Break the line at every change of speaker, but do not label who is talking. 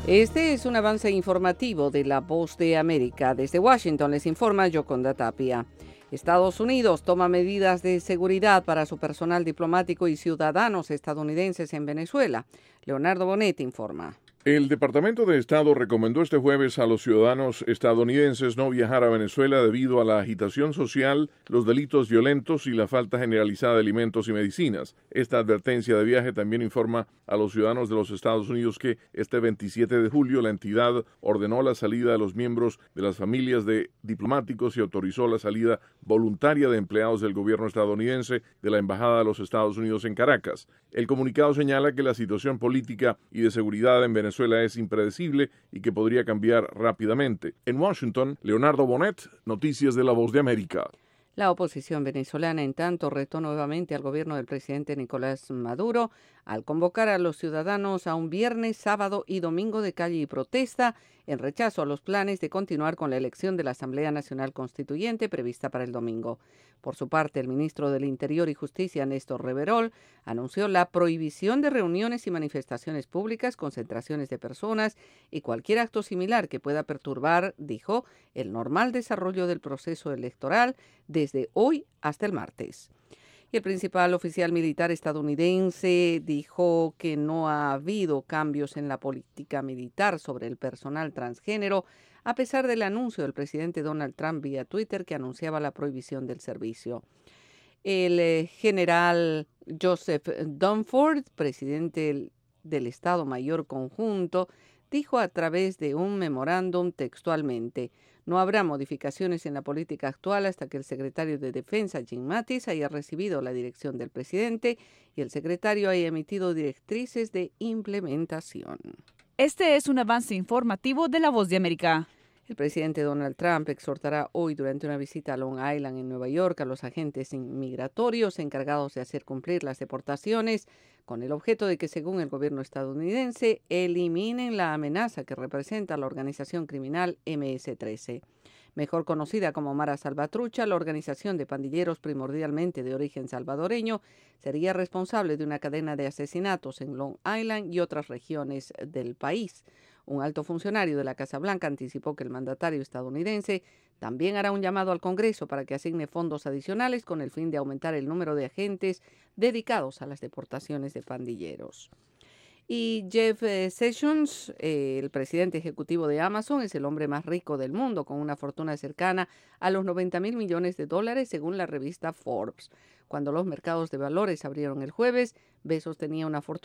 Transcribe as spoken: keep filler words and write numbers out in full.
Este es un avance informativo de La Voz de América. Desde Washington les informa Yoconda Tapia. Estados Unidos toma medidas de seguridad para su personal diplomático y ciudadanos estadounidenses en Venezuela. Leonardo Bonet informa.
El Departamento de Estado recomendó este jueves a los ciudadanos estadounidenses no viajar a Venezuela debido a la agitación social, los delitos violentos y la falta generalizada de alimentos y medicinas. Esta advertencia de viaje también informa a los ciudadanos de los Estados Unidos que este veintisiete de julio la entidad ordenó la salida de los miembros de las familias de diplomáticos y autorizó la salida voluntaria de empleados del gobierno estadounidense de la Embajada de los Estados Unidos en Caracas. El comunicado señala que la situación política y de seguridad en Venezuela Venezuela es impredecible y que podría cambiar rápidamente. En Washington, Leonardo Bonet, Noticias de La Voz de América.
La oposición venezolana, en tanto, retó nuevamente al gobierno del presidente Nicolás Maduro al convocar a los ciudadanos a un viernes, sábado y domingo de calle y protesta en rechazo a los planes de continuar con la elección de la Asamblea Nacional Constituyente prevista para el domingo. Por su parte, el ministro del Interior y Justicia, Néstor Reverol, anunció la prohibición de reuniones y manifestaciones públicas, concentraciones de personas y cualquier acto similar que pueda perturbar, dijo, el normal desarrollo del proceso electoral desde hoy hasta el martes. Y el principal oficial militar estadounidense dijo que no ha habido cambios en la política militar sobre el personal transgénero, a pesar del anuncio del presidente Donald Trump vía Twitter que anunciaba la prohibición del servicio. El eh, general Joseph Dunford, presidente del, del Estado Mayor Conjunto, dijo a través de un memorándum textualmente: no habrá modificaciones en la política actual hasta que el secretario de Defensa, Jim Mattis, haya recibido la dirección del presidente y el secretario haya emitido directrices de implementación.
Este es un avance informativo de La Voz de América.
El presidente Donald Trump exhortará hoy durante una visita a Long Island en Nueva York a los agentes inmigratorios encargados de hacer cumplir las deportaciones con el objeto de que, según el gobierno estadounidense, eliminen la amenaza que representa la organización criminal eme ese trece. Mejor conocida como Mara Salvatrucha, la organización de pandilleros primordialmente de origen salvadoreño sería responsable de una cadena de asesinatos en Long Island y otras regiones del país. Un alto funcionario de la Casa Blanca anticipó que el mandatario estadounidense también hará un llamado al Congreso para que asigne fondos adicionales con el fin de aumentar el número de agentes dedicados a las deportaciones de pandilleros. Y Jeff Sessions, eh, el presidente ejecutivo de Amazon, es el hombre más rico del mundo, con una fortuna cercana a los noventa mil millones de dólares, según la revista Forbes. Cuando los mercados de valores abrieron el jueves, Bezos tenía una fortuna